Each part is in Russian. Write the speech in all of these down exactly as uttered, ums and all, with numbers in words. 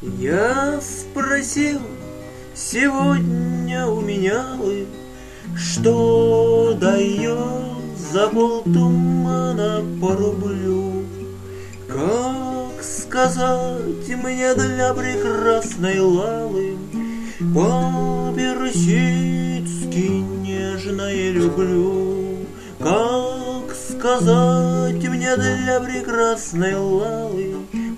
Я спросил сегодня у меня, что дает за полтумана по рублю. Как сказать мне для прекрасной Лалы, по-персидски нежное люблю? Как сказать мне для прекрасной Лалы,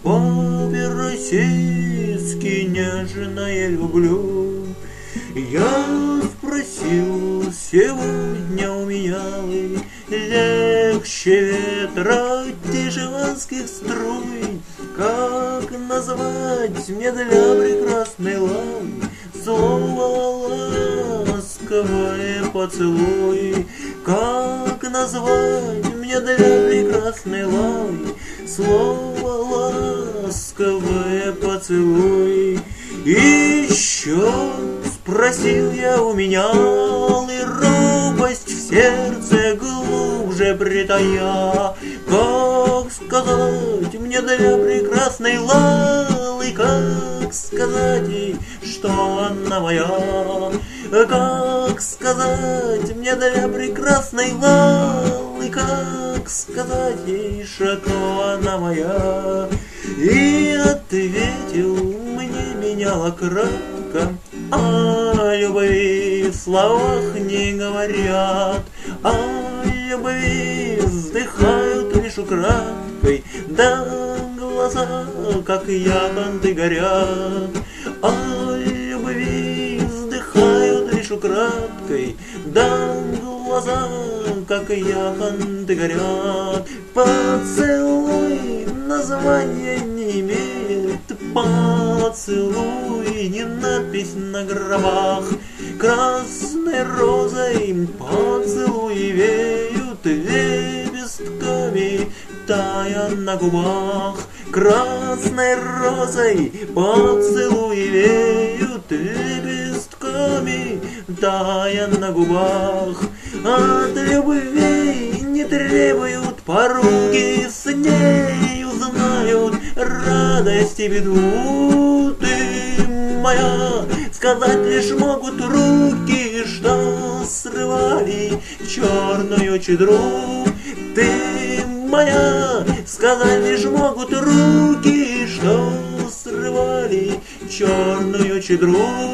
по-персидски нежное люблю? Я спросил сегодня у меня, легче ветра тишеванских струй, как назвать мне для прекрасной Лалы слово ласковое поцелуй? Как назвать мне для прекрасной Лалы слово ласковое поцелуй? Еще спросил я у меня, и робость в сердце глубже притая, как сказать мне для прекрасной Лалы, как сказать ей, что она моя? Как сказать мне для прекрасной Лалы, как сказать ей, что она моя? И ответил мне меняла кратко: о любви в словах не говорят, о любви вздыхают лишь украдкой, да глаза, как яблонты, горят. О любви вздыхают лишь украдкой, да глаза, как яблонты, горят. Поцелуй названия не имеет, поцелуй не надпись на гробах. Красной розой поцелуи веют лепестками, тая на губах. Красной розой поцелуи веют лепестками, тая на губах. От любви не требуют поруки, с нею знают радость и беду. Ты моя, сказать лишь могут руки, что срывали черную чедру. Ты моя, сказать лишь могут руки, что срывали черную чедру.